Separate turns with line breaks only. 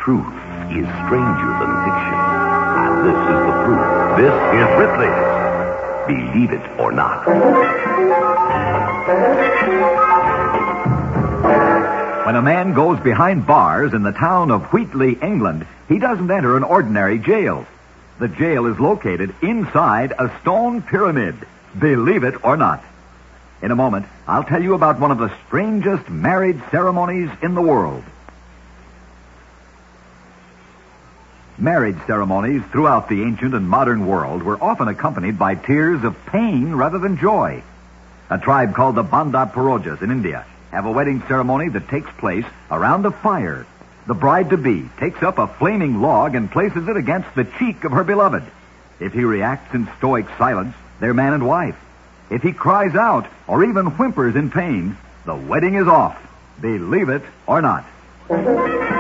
Truth is stranger than fiction. And this is the proof. This is Ripley's Believe It or Not.
When a man goes behind bars in the town of Wheatley, England, he doesn't enter an ordinary jail. The jail is located inside a stone pyramid. Believe it or not. In a moment, I'll tell you about one of the strangest marriage ceremonies in the world. Marriage ceremonies throughout the ancient and modern world were often accompanied by tears of pain rather than joy. A tribe called the Banda Porojas in India have a wedding ceremony that takes place around a fire. The bride-to-be takes up a flaming log and places it against the cheek of her beloved. If he reacts in stoic silence, they're man and wife. If he cries out or even whimpers in pain, the wedding is off. Believe it or not.